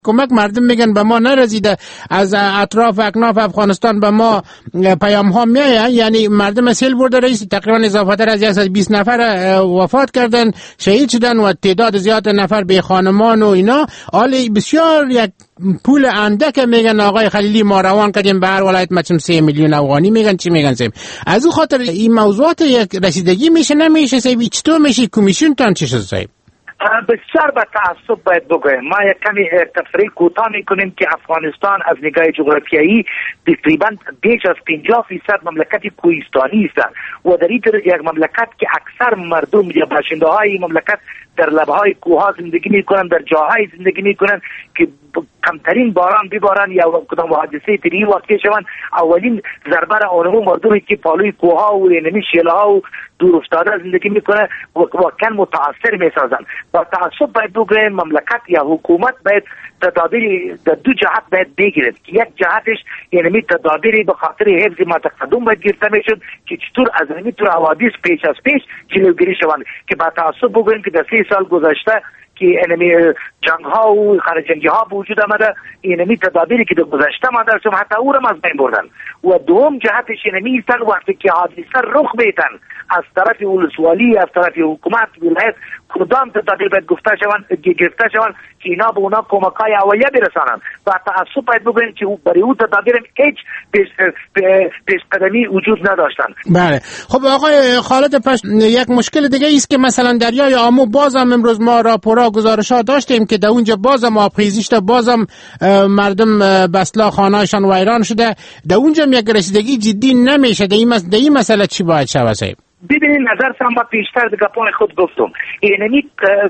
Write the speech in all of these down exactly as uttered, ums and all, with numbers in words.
کمک مردم میگن به ما نرسیده، از اطراف اکناف افغانستان به ما پیام ها میایه، یعنی مردم سیل برده رئیس تقریبا اضافه تر از صد و بیست نفر وفات کردن، شهید شدن و تعداد زیاد نفر به خانمان و اینا. حال بسیار یک پول اندک میگن آقای خلیلی ما روان کردیم به هر ولایت مثلا سه میلیون افغانی میگن چی میگن سیم. از اون خاطر این موضوعات یک رسیدگی میشه نمیشه سیم، چطور میشه کمیسیون تان چی شد سیم؟ بسیار با تعصب باید بگویم. ما یک کمی تفریق کوتاه میکنیم که افغانستان از نگاه جغرافیایی تقریبا بیش از پنجاه فیصد مملکت کوهستانی است و در این یک مملکت که اکثر مردم یا باشنده های مملکت در لبهای کوه زندگی میکنن، در جاهای زندگی میکنن که کمترین باران ببارن یا کدام حادثه طبیعی واقع شوند، اولین ضربه را اونمو مردمی که پالوی کوه ها و نمی شیله ها و دور افتاده زندگی میکنه واقعا متاثر میسازن. با تعصب باید بگویم مملکت یا حکومت باید تدابیر در دو جهت باید بگیرد که یک جهتش یعنی تدابیری به خاطر حفظ ما تقدم باید گرفته میشد که چطور از نمیتون حوادث پیش از پیش جلوگیری شوند. که با تعصب بگویم که در سی سال گذشته که انمی جنگ ها و خرجنگی ها وجود آمده، انمی تدابیری که در گذشته آمده شد حتی او را از بین بردن. و دوم جهتش انمی ایستن وقتی که حادثه رخ بیتن از طرف ولسوالی از طرف حکومت ولایت کدام تدابیر باید گفته شوند گرفته شوند که اینا به اونا کمک‌های اولیه برسانند. و تعصب باید بگویم که برای او تدابیر هیچ پیش پیش قدمی وجود نداشتن. بله. خب آقای خالد پشت، یک مشکل دیگه است که مثلا دریای آمو بازم امروز ما راپورا گزارش‌ها داشتیم که در اونجا بازم آبخیزی شده، بازم مردم بسلا خانه‌شان ویران شده، در اونجا یک رسیدگی جدی نمیشه. در این مس... این مسئله چی باید شود صاحب؟ ببینید نظر سم با پیشتر دیگه پای خود گفتم یعنی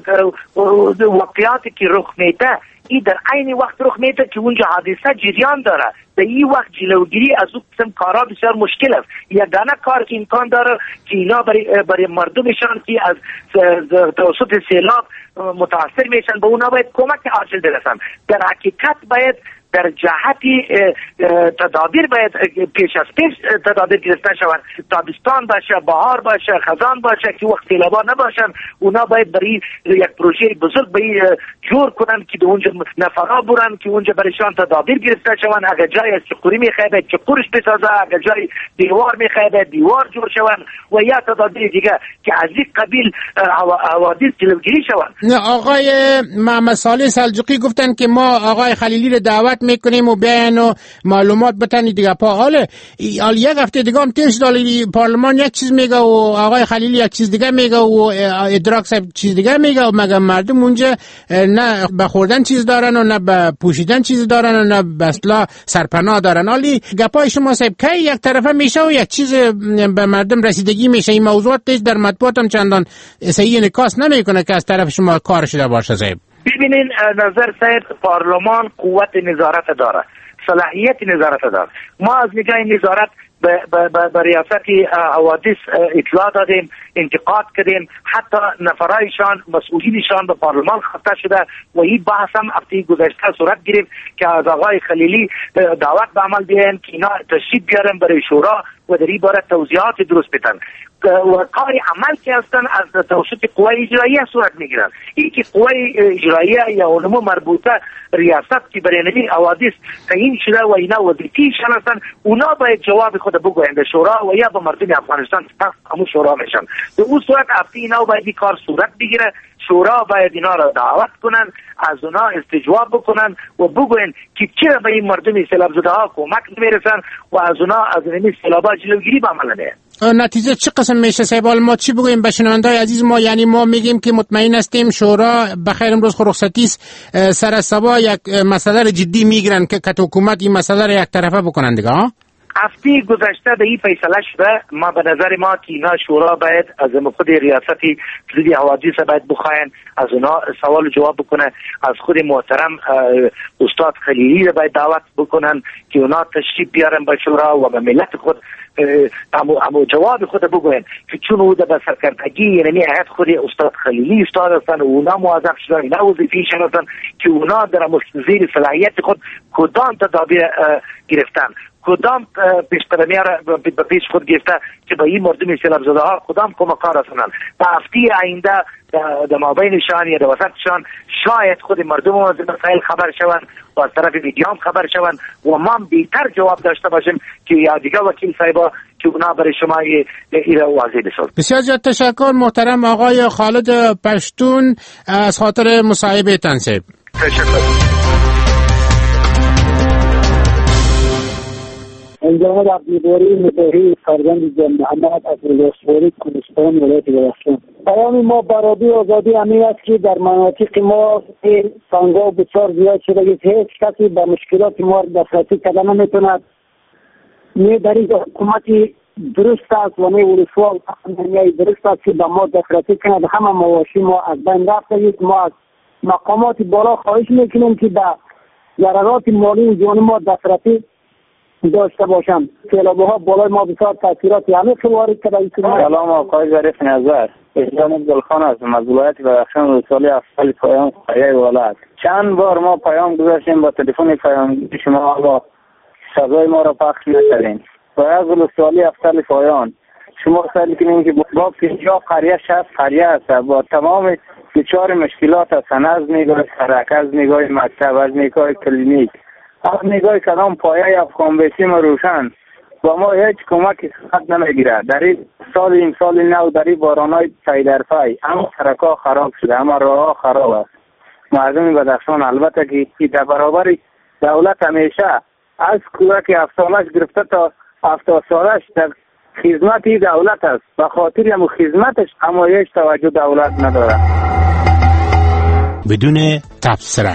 واقعیاتی که رخ میده این در عین وقت رخ میده که اونجا حادثه جریان داره. در این وقت جلوگیری از اون قسم کارا بسیار مشکل است. یگانه کار که امکان داره که اینا برای برای مردمشان که از توسط سیلاب متاثر میشن به اونا باید کمک عاجل برسن. در حقیقت باید در جهتی تدابیر باید پیش از پیش تدابیر گرفته شوند. تابستان باشه، بهار باشه، خزان باشه که وقت سیلابا نباشن، اونا باید برای یک پروژه بزرگ برای جور کنن که اونجا نفرا برن که اونجا برایشان تدابیر گرفته شوند. اگر جای از چقوری میخواه چقورش بسازه، اگر جای دیوار میخواه دیوار جور شوند و یا تدابیر دیگه که از این قبیل حوادث جلوگیری شوند. آقای محمد صالح سلجوقی گفتن که ما آقای خلیلی رو دعوت میکنیم و بیان و معلومات بتنی دیگه. پا حاله حال یک هفته دیگه هم تیش دالی پارلمان یک چیز میگه و آقای خلیلی یک چیز دیگه میگه و ادراک صاحب چیز دیگه میگه و مگه مردم اونجا نه به خوردن چیز دارن و نه به پوشیدن چیز دارن و نه به اصلا سرپناه دارن. حالی گپای شما صاحب کی یک طرفه میشه و یک چیز به مردم رسیدگی میشه؟ این موضوعات تیش در مطبوعات هم چندان صحیح نکاس نمیکنه که از طرف شما کار شده باشه صاحب. ببینین نظر صاحب پارلمان قوت نظارت داره، صلاحیت نظارت داره. ما از نگاه نظارت به ریاست حوادث اطلاع دادیم، انتقاد کردیم، حتی نفرایشان مسئولینشان به پارلمان خطا شده و این بحث هم هفته گذشته صورت گرفت که از آقای خلیلی دعوت به عمل بیان که اینا تشریف بیارن برای شورا و در این باره توضیحات درست بدن و کار عمل که هستن از توسط قوه اجراییه صورت میگیرن. این که قوه اجراییه یا علوم مربوطه ریاست که برای نمی حوادث تعیین شده و اینا وظیفه‌شان هستن، اونا باید جواب خود بگویند به شورا و یا به مردم افغانستان پس همون شورا میشن. به اون صورت هفته اینا باید این کار صورت بگیره. شورا باید اینا را دعوت کنن، از اونا استجواب بکنن و بگوین که چرا به این مردم سیلاب زده ها کمک نمیرسن و از اونا از نمی سیلابا جلوگیری به عمل نمیه. نتیجه چه قسم میشه صاحب؟ ما چی بگویم به شنوندای عزیز ما؟ یعنی ما میگیم که مطمئن هستیم شورا بخیر امروز خو رخصتی است، سر صبا یک مسئله جدی میگیرن که کت حکومت این مسئله را یک طرفه بکنن دیگه ها؟ هفته گذشته به این فیصله شده. ما به نظر ما که اینا شورا باید از خود ریاستی ضد حوادث باید بخواین، از اونا سوال جواب بکنه، از خود محترم استاد خلیلی را باید دعوت بکنن که اونا تشریف بیارن به شورا و به ملت خود امو, امو جواب خود بگوین که چون او در سرکردگی یعنی هیئت خود استاد خلیلی استاد هستن و اونا موظف شدن، اینا وظیفه‌شان هستن که اونا در زیر صلاحیت خود کدام تدابیر گرفتن کدام پیشترمی را به پیش خود گرفته که به این مردم سیلاب زده ها کدام کمک‌ها رسانند. تا هفته آینده در مابینشان یا در وسطشان شاید خود مردم از مسائل خبر شوند و از طرف میدیا هم خبر شوند و ما بهتر جواب داشته باشیم که یا دیگه وکیل صاحبا که اونا برای شما این واضح بسازند. بسیار زیاد تشکر محترم آقای خالد پشتون از خاطر مصاحبه تنصیب. تشکر. انجام عبدالباری متحی فرزند جان محمد از ولایت کوهستان ولایت گرفتن. پیام ما برابری آزادی همین است که در مناطق ما سنگا بسیار زیاد شده که هیچ کسی به مشکلات ما دسترسی کردن نمیتوند. نه در این حکومت درست است و نه ولسوال درست است که به ما دسترسی کند. همه مواشی ما از بین رفته. ما از مقامات بالا خواهش میکنیم که به ضررات مالی جان ما دسترسی داشته باشم. سیلاب‌ها بالای ما بسیار تاثیراتی همه وارد کرده. سلام آقای ظریف نظر، جان گلخان هستم از ولایت بدخشان ولسوالی افضل پایام خیای ولایت. چند بار ما پیام گذاشتیم با تلفن پیام شما با صدای ما را پخش نکردین. باید ولسوالی افضل پایان شما سعی کنین که با پنجاه قریه شصت قریه است با تمام دچار مشکلات هستن، از نگاه سرک، از نگاه مکتب، از نگاه کلینیک، از نگاه کدام پایه افغان بیسیم روشن و ما هیچ کمکی صحت نمیگیره. در این سال این سال نو در این بارانای پی در پی همه سرکا خراب شده، همه راه خراب است. مردم بدخشان البته که در برابر دولت همیشه از کودک هفت سالش گرفته تا هفتاد سالش در خدمت دولت است، به خاطر همون خدمتش اما هیچ توجه دولت نداره. بدون تبصره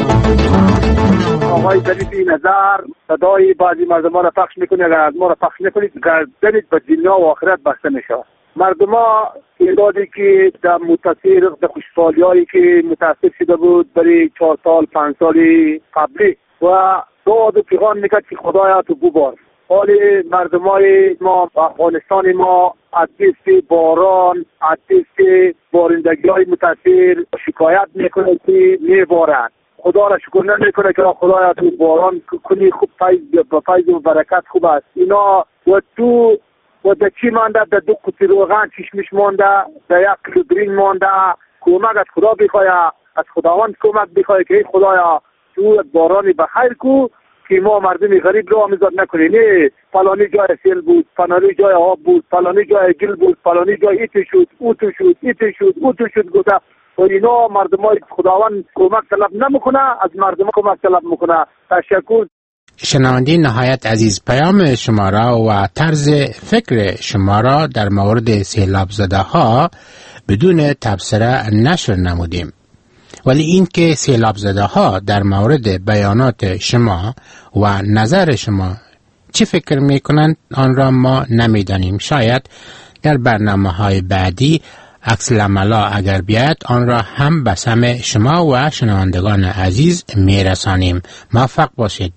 آقای ظریفی نظر صدای بعضی مردمان را پخش میکنید، اگر از ما را پخش نکنید گردنید به دنیا و آخرت بسته میشه. مردمان تعدادی که در متصیر در خوشحالی هایی که متاسف شده بود برای چهار سال پنج سالی قبلی و دعا و پیغام میکرد که خدایا تو ببار. حال مردمای ما افغانستان ما از دست باران از دست بارندگی های متاثر شکایت میکنه که میبارد. خدا را شکر نمیکنه که خدایا تو باران کنی خوب فیض و فیض و برکت خوب است. اینا و تو و در چی مانده در دو قطی روغن چشمش مانده در یک کیلو برنج مانده. کمک از خدا بخواه، از خداوند کمک بخواه که خدایا تو بارانی بخیر کو که ما مردمی غریب رو آمیزاد نکنی. نه فلانی جای سیل بود، فلانی جای آب بود، فلانی جای گل بود، فلانی جای ایتی شد، اوتو شد، ایتی شد، اوتو شد گفته و اینا مردمای خداوند کمک طلب نمیکنه، از مردم کمک طلب میکنه. تشکر. شنونده نهایت عزیز، پیام شما را و طرز فکر شما را در مورد سیلاب زده ها بدون تبصره نشر نمودیم، ولی این که سیلاب زده ها در مورد بیانات شما و نظر شما چی فکر میکنند آن را ما نمیدانیم. شاید در برنامه های بعدی عکس العملا اگر بیاید آن را هم به سمع شما و شنوندگان عزیز میرسانیم. موفق باشید.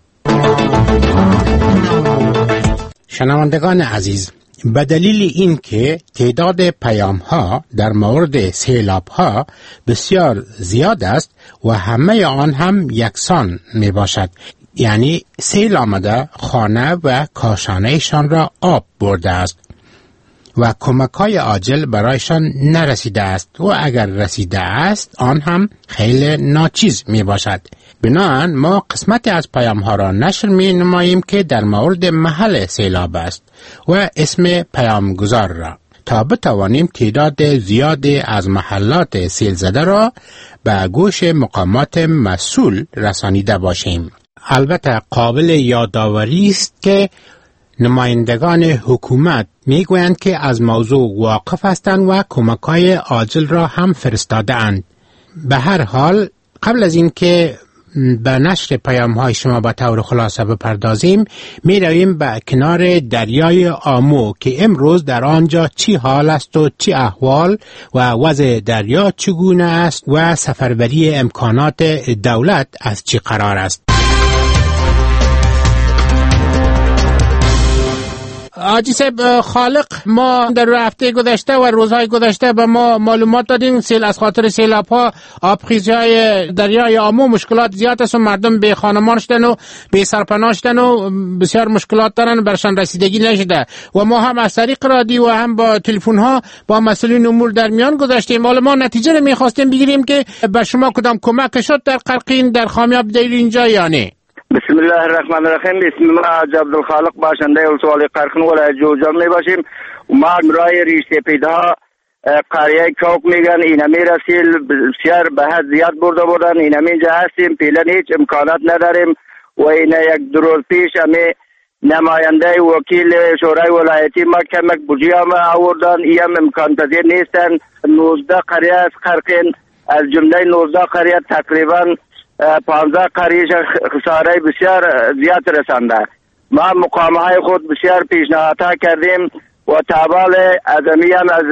شنوندگان عزیز، به دلیل اینکه تعداد پیام ها در مورد سیلاب ها بسیار زیاد است و همه آن هم یکسان می باشد، یعنی سیل آمده خانه و کاشانهشان را آب برده است و کمک های عاجل برایشان نرسیده است و اگر رسیده است آن هم خیلی ناچیز می باشد. بنابراین ما قسمتی از پیام ها را نشر می نماییم که در مورد محل سیلاب است و اسم پیامگذار را تا بتوانیم تعداد زیادی از محلات سیل زده را به گوش مقامات مسئول رسانیده باشیم. البته قابل یادآوری است که نمایندگان حکومت میگویند که از موضوع واقف هستند و کمک‌های عاجل را هم فرستاده اند. به هر حال قبل از اینکه به نشر پیام‌های شما به طور خلاصه بپردازیم، می رویم به کنار دریای آمو که امروز در آنجا چی حال است و چی احوال و وضع دریا چگونه است و سفربری امکانات دولت از چی قرار است. حاجی صاحب خالق، ما در هفته گذشته و روزهای گذشته به ما معلومات دادیم سیل از خاطر سیلاب ها، آبخیزی‌های دریای آمو مشکلات زیاد است و مردم به خانمان شدن و به سرپناه شدن و بسیار مشکلات دارن، برشان رسیدگی نشده و ما هم از طریق رادیو و هم با تلفن ها با مسئولین امور در میان گذاشتیم. حالا ما نتیجه رو می‌خواستیم بگیریم که به شما کدام کمک شد در قرقین، در خامیاب دیر اینجا یا نه؟ بسم الله الرحمن الرحیم. بسم الله عبدالخالق باشنده ولسوالی قرقین ولایت جوزجان می باشیم. ما برای ریش سپیدها قریه کوک میگن اینمی رسیل بسیار به حد زیاد برده بودن. اینمی اینجا هستیم، فعلا هیچ امکانات نداریم و این یک دو روز پیش امی نماینده وکیل شورای ولایتی ما کمک بودجه ما آوردن، ایم امکان پذیر نیستن. نوزده قریه از قرقین، از جمله نوزده قریه تقریبا پانزده قریه خساره بسیار زیاد رسانده. ما مقامه های خود بسیار پیشنهادها کردیم و تابال ادمی هم از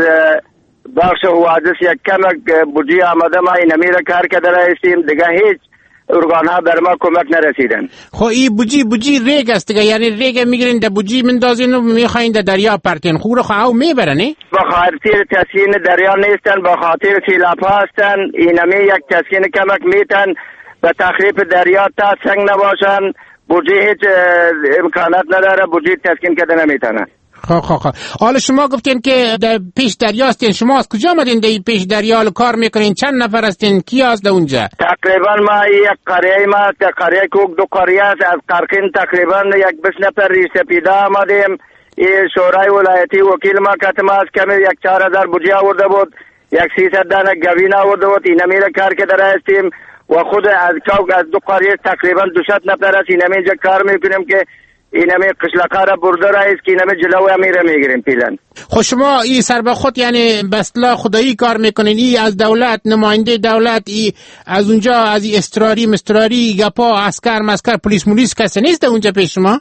بخش حوادث یک کمک بودجه آمده ما اینمی را کار کرده رایستیم، دیگه هیچ ارگان ها بر ما کمک نرسیدن. خب این بودجه بودجه ریگ است دیگه، یعنی ریگ میگیرین در بودجه مندازین و میخواین در دریا پرتین، خود رو خواهو میبرنی؟ با خاطر تسکین دریا نیستن، با خاطر سیلاب هستن. اینمی یک تسکین کمک میتن به تخریب دریا تا سنگ نباشن. بودجه هیچ امکانات نداره، بودجه تسکین کرده نمیتونه. خب خب خب حالا شما گفتین که در پیش دریا هستین، شما از کجا آمدین در پیش دریا کار میکنین؟ چند نفر هستین؟ کی هست در اونجا؟ تقریبا ما یک قریه ما در قریه کوک دو قریه است از قرقین تقریبا یک بیست نفر ریش سپیده آمدیم. این شورای ولایتی وکیل ما کتما از کمی یک چهار هزار بودجه آورده بود، یک سیصد دانه گوین آورده بود. اینمی را کار که در هستیم و خود از کوک از دو قریه تقریبا دوصد نفر است. اینمی اینجا کار میکنیم که اینمی قشلقه را برده رایست که اینمی جلو امیره میگیریم پیلن. خب شما این سر به خود یعنی بسلا خدایی کار میکنین؟ ای از دولت، نماینده دولت، ای از اونجا از ای استراری مستراری گپا اسکر مسکر پلیس مولیس کسی نیست اونجا پیش شما؟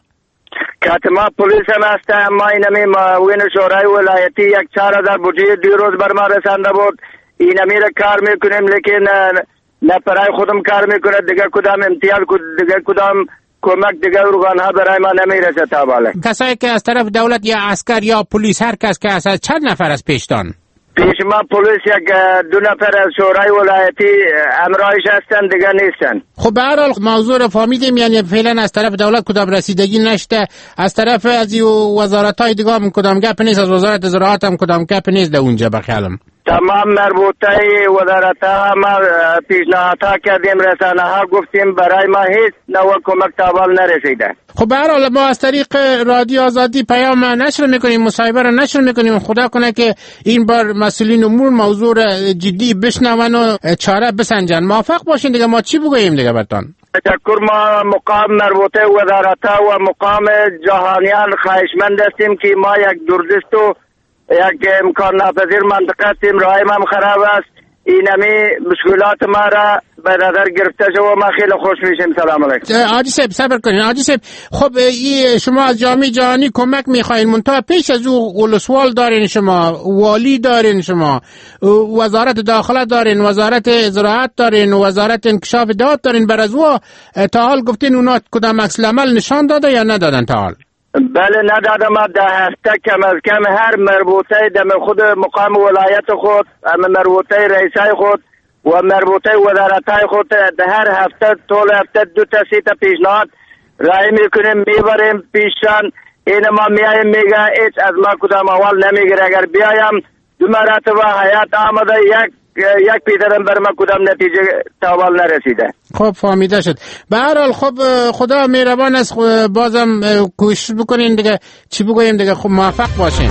کاتما پلیس هم هست. ما اینمی معاون شورای ولایتی یک چهار هزار بودجه دو روز بر ما رسانده بود. اینمی را کار میکنیم لیکن نه برای خودم کار میکنه، دیگه کدام امتیاز دیگه کدام کمک دیگه ارگان ها برای ما نمیرسه. تا بالا کسایی که از طرف دولت یا عسکر یا پلیس هر کس که از چند نفر از پیشتان؟ پیش ما پلیس یک دو نفر از شورای ولایتی امرایش هستن، دیگه نیستن. خب به هر حال موضوع رو فهمیدیم، یعنی فعلا از طرف دولت کدام رسیدگی نشته، از طرف از وزارت های دیگه هم کدام گپ نیست، از وزارت زراعت هم کدام گپ نیست در اونجا بخیالم. تمام مربوطه وزارت ها ما پیشنهاد ها کردیم، رسانه ها گفتیم، برای ما هیچ نوع کمک تابال نرسیده. خب به هر حال ما از طریق رادیو آزادی پیام نشر میکنیم، مصاحبه را نشر میکنیم. خدا کنه که این بار مسئولین امور موضوع جدی بشنون و چاره بسنجن. موافق باشین دیگه، ما چی بگوییم دیگه برتان؟ تشکر. ما مقام مربوطه وزارت ها و مقام جهانیان خواهشمند هستیم که ما یک دوردست و یک امکان ناپذیر منطقه هستیم، راهیم هم خراب است. اینمی مشکلات ما را به نظر گرفته شد و ما خیلی خوش میشیم. سلام علیکم. حاجی صاحب صبر کنین. حاجی صاحب خب ای شما از جامعه جهانی کمک میخواین، منتها پیش از او ولسوال دارین، شما والی دارین، شما وزارت داخله دارین، وزارت زراعت دارین، وزارت انکشاف داد دارین. بر از او تا حال گفتین اونا کدام عکس العمل نشان داده یا ندادن تا حال؟ بله ندادم. ما ده هفته کم از کم هر مربوطه دم خود مقام ولایت خود، مربوطه رئیسای خود و مربوطه وزارتای خود ده هر هفته طول هفته دو تا سه تا پیشنهاد رای میکنیم، میبریم پیشان. این ما میایم میگه هیچ از ما کدام اول نمیگیره. اگر بیایم دو مرتبه حیات آمده یک یک پیدرم بر ما کدام نتیجه تاوال نرسیده. خب فهمیده شد. به هر حال خب خدا مهربان است، بازم کوشش بکنین دیگه. چی بگویم دیگه؟ خب موفق باشین.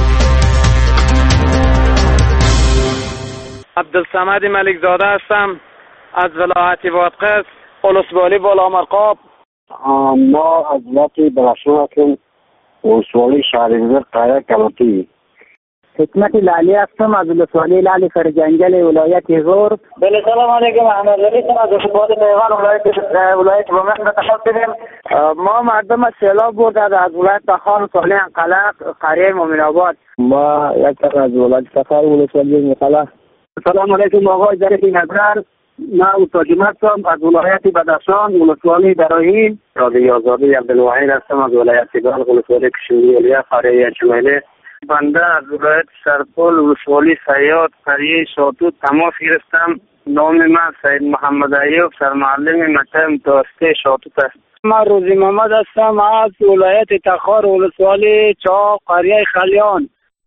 عبدالصمد ملکزاده هستم از ولایت بادغیس، ولسوالی بالامرغاب. ما از ولایت بلاشون ولسوالی شهریور قریه کلاتی. حکمت لالی هستم از ولسوالی لالی فرجنگل ولایت هزار. بله سلام علیکم. احمد ولی از ولسوالی میوان ولایت ولایت بومن متخصصیم. ما مردم از سیلاب بردن از ولایت خان صالح قلق قریه مومن آباد. ما یک از ولایت سفر ولسوالی مقاله. سلام علیکم آقای ظریف نظر. من استاد هستم از ولایت بدخشان، ولسوالی براهیم. رادیو آزادی عبدالواحد هستم از ولایت گال، ولسوالی کشمیری الیه، قریه چمیله. بنده از ولایت سرپل، ولسوالی سیاد، قریه شاتوت تماس گرفتم. نام من سید محمد ایوب، سرمعلم مکتب متوسطه شاتوت است. من روزی محمد هستم از ولایت تخار، ولسوالی چاق، قریه خلیان.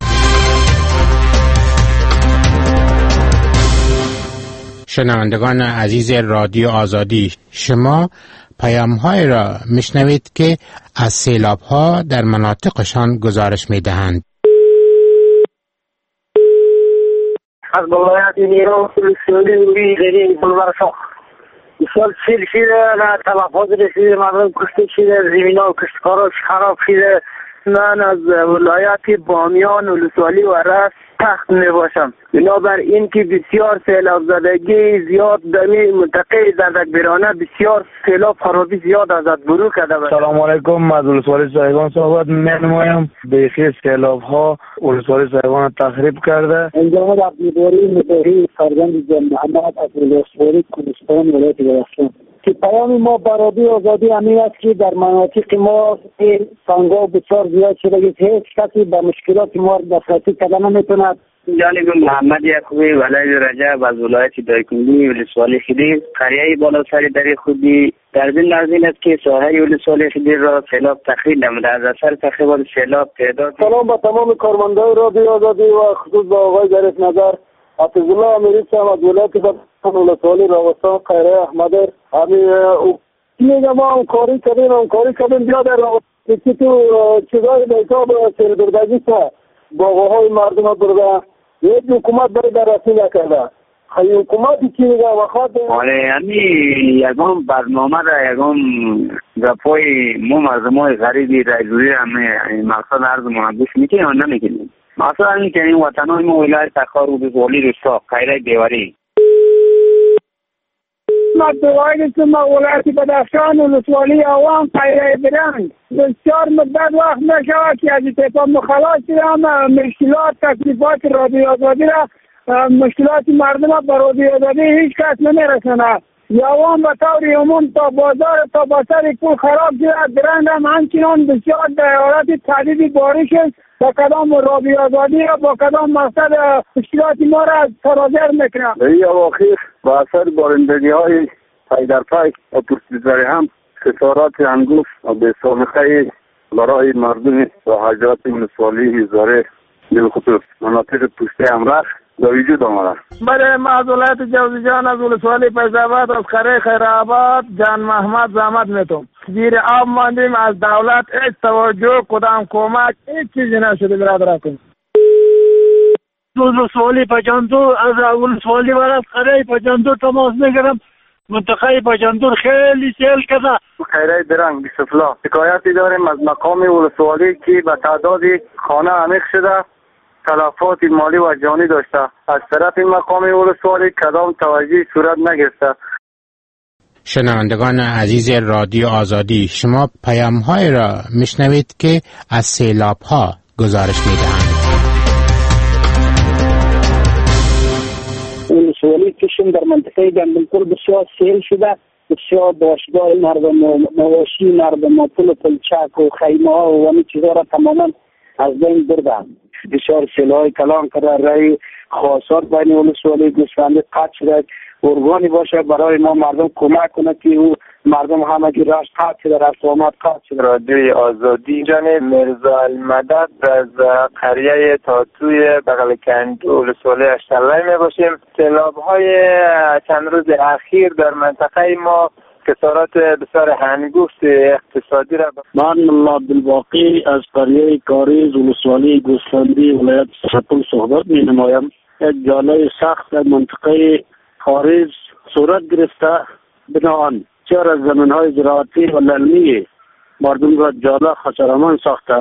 شنوندگان عزیز رادیو آزادی، شما پیام‌های را میشنوید که از سیلاب‌ها در مناطقشان گزارش می‌دهند. از ولایت نیرو ولسوالی وی غیری بلورشاخ سال سیل شده، تلفات رسیده، مردم کشته شده، زمین‌ها و کشتکارا خراب شده. من از ولایت بامیان، ولسوالی و رست تخت می باشم. بنابر این که بسیار سیلاب زدگی زیاد در این منطقه زردکبرانه، بسیار سیلاب خرابی زیاد ازت برو کرده. سلام علیکم، از ولسوالی سایگان صحبت می نمایم. بیخی سیلاب ها ولسوالی سایگان تخریب کرده. انجام عبدالباری متحی فرزند جان محمد از ولسوالی کوهستان ولایت بدخشان. که پیام ما برادری آزادی همین است که در مناطق ما این سنگ‌ها بسیار زیاد شده که هیچ کسی به مشکلات ما دسترسی کردن نمیتوند. جانب محمد یعقوبی ولایت رجب از ولایت دایکنی ولسوالی خدیر، قریه بالاسر در خودی در بین نازل است که ساحه ولسوالی خدیر را سیلاب تخریب نموده. از اثر تخریبات سیلاب تعداد. سلام به تمام کارمندان رادیو آزادی و خصوص به آقای ظریف نظر. حافظ الله امیری صاحب از ولایت بدخشان ولسوالی راوستان قریه احمدر. همین میگم ما همکاری کردیم همکاری کردیم بیا در راوستی تو چیزای به حساب سردردگی سا باغهای مردم ها برده یک حکومت برای دررسی نکرده. خیلی حکومتی چی میگه وقت آره یعنی یکم برنامه را یکم گپای مو مردمای غریبی را جوری همه مقصد عرض محبوش میکنیم یا نمیکنیم. مثلا این که این وطنهای ما ولایت تخار و ولسوالی رسا قیره دیواری مدوائد ما ولایت بدخشان و ولسوالی عوام قیره برند بسیار مدت وقت نشود که از اتفاق مخلاص شدم. مشکلات تکلیفات رادیو آزادی را مشکلات مردم به رادیو آزادی هیچ کس نمیرسند. عوام به طور عموم تا بازار تا بازار پول خراب شده برند هم همچنان بسیار در حالت تهدید بارش است. با کدام رادیو آزادی را با کدام مقصد مشکلات ما را سرازیر میکنند. ای اواخیر با اثر بارندگی های پای در پای و پرسیزاری هم خسارات انگوف و به سابقه برای مردم و حاجات ولسوالی هزاره بالخصوص مناطق پشته امرخ در وجود آمده. بله ما از ولایت جوزجان از ولسوالی فیض‌آباد از قریه خیرآباد جان محمد زحمت میتونم. زیر آب ماندیم، از دولت هیچ توجه کدام کمک هیچ چیزی نشده برادراتون. ولسوالی پجاندور از ولسوالی و از قریه پجاندور تماس میگیرم. منطقه پجاندور خیلی سیل کرده. خیره درنگ بیسفلا شکایتی داریم از مقام ولسوالی که به تعداد خانه عمیق شده تلفات مالی و جانی داشته. از طرف مقام ولسوالی کدام توجهی صورت نگرفته. شنوندگان عزیز رادیو آزادی، شما پیام‌های را میشنوید که از سیلاب‌ها گزارش میدهند. ولسوالی کشم در منطقه گندمکل بسیار سیل شده. بسیار باشگاه مردم مواشی مردم پل پلچک و خیمه ها و همین چیزها را تماما از بین بردن. بسیار سیل‌های کلان کرده. رای خاصات بین ولسوالی گوسفندی قطع شده. ارگانی باشه برای ما مردم کمک کنه که او مردم همگی راش قطع شده، رسومات قطع شده. رادیو آزادی جانب مرزا المدد از قریه تاتوی بغل کند ولسوالی اشترلای می باشیم. سیلاب های چند روز اخیر در منطقه ما خسارات بسیار هنگفت اقتصادی را من ملا عبدالباقی از قریه کاریز ولسوالی گوسفندی ولایت سرپل صحبت می نمایم. یک جاله سخت در منطقه کاریز صورت گرفته بناهان چهار از زمین‌های زراعتی و للمی مردم را جاله خسارمان ساخته.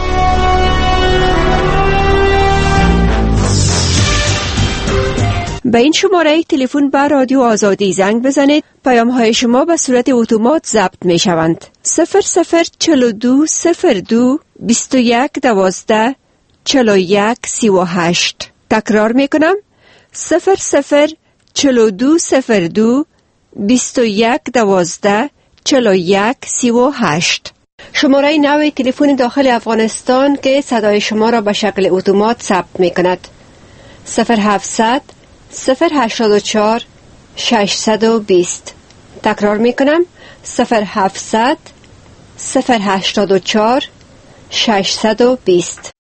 به این شماره تلفن به رادیو آزادی زنگ بزنید. پیام های شما به صورت اتومات ضبط می شوند. صفر صفر چهل و دو صفر دو بیست و یک دوازده چهل و یک سی و هشت. تکرار می کنم. صفر صفر چلو دو صفر دو بیست و یک دوازده چلو یک سی و هشت. شماره نوی تلفن داخل افغانستان که صدای شما را به شکل اتومات ثبت می کند. صفر هفتصد صفر هشتاد و چهار ششصد و بیست. تکرار می کنم. صفر هفتصد صفر هشتاد و چهار ششصد و بیست.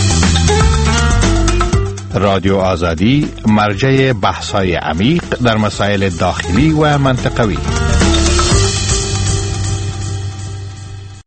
رادیو آزادی، مرجع بحث‌های عمیق در مسائل داخلی و منطقوی.